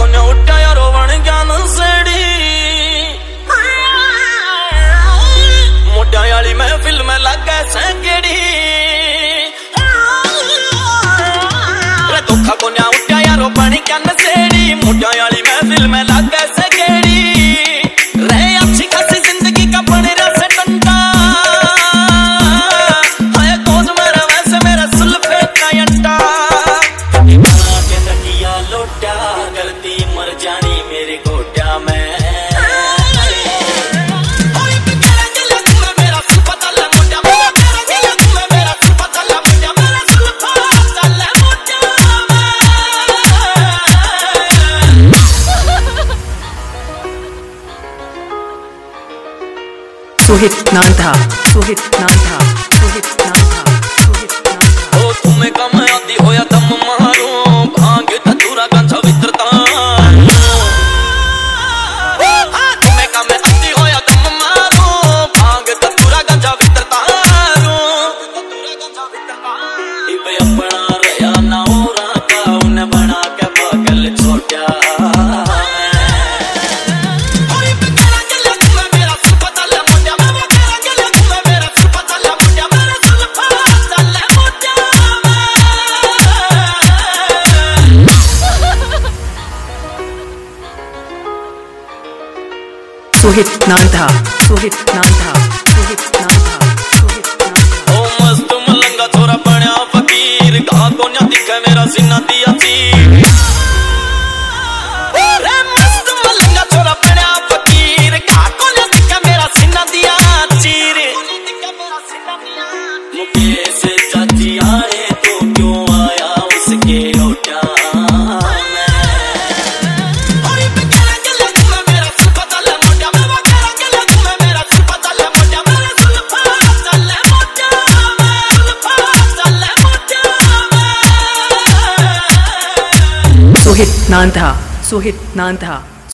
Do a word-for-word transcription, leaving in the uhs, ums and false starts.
को न उठा यारो बन ज्ञान सेड़ी मोटा वाली महफिल में लगे सैकेड़ी धोखा को न उठा यारो बन ज्ञान सेड़ी मोटा वाली महफिल में लगे सैकेड़ी रे अच्छी खासी जिंदगी का बन रहा से टंटा हाय कोज मेरा वैसे मेरा सुल्फे का अंटा के तकिया लोटा गलती मर जानी मेरे गोटा में सोहित नांधा सोहित नांधा सोहित नांधा सोहित नांधा ओ तुम्हें कम आती हो या दम मारो भांग धतूरा गांजा वित्रता तुम्हें कम आती हो या दम मारो भांग धतूरा गांजा वित्रता इबे अपना रया ना ओरा का उन्हें बना के पागल छोटा सोहित नांधा सोहित नांधा सोहित नांधा सोहित नांधा ओ मस्त मलंगा छोरा बन्या फकीर कहा को न दिखे मेरा सीना दिया चीर रे मस्त मलंगा छोरा बन्या फकीर कहा को न दिखे मेरा सीना दिया चीर मुकेश चाची आए तो क्यों आया उसके ओटा सोहित नांधा सोहित नांधा